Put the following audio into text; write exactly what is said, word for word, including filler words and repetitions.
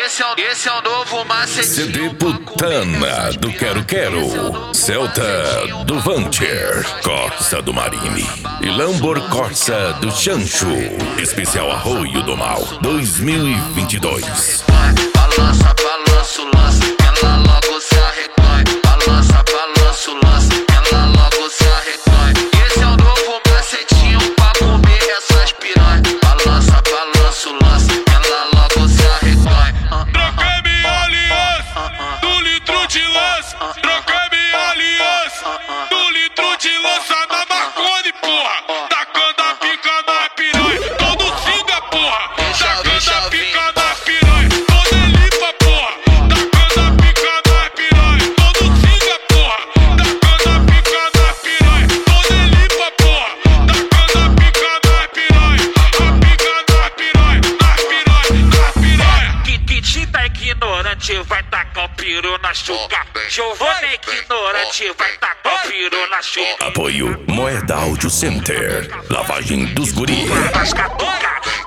esse é o, esse é o novo macetinho. C D Putana do Quero Quero, Celta do Vancher, Corsa do Marine e Lambor Corsa do Chancho. Especial Arroio do Mal dois mil e vinte e dois. Balança, balança o lance, ela logo se arreganha. Balança, balança o lance, ela logo se arreganha. Esse é o novo macetinho pra comer essas piranhas. Balança, balança o lance, ela logo se arreganha. Troquei minha aliança do litro de lança. Troquei minha aliança do litro de lança na Marconi, porra. Tacando a pica na piranha, todo singa, porra. Tacando a pica na piranha, todo elipa, porra. Tacando a pica na piranha, todo singa, porra. Tacando a pica na piranha, todo elipa, porra. Tacando a pica na piranha, a pica na piranha, na piranha, na piranha. Que que tá ignorante vai tacar o peru na chuca. Giovanni ignorante vai tacar o peru na chuca. Apoio Moeda Audio Center, lavagem dos guri. As catuca,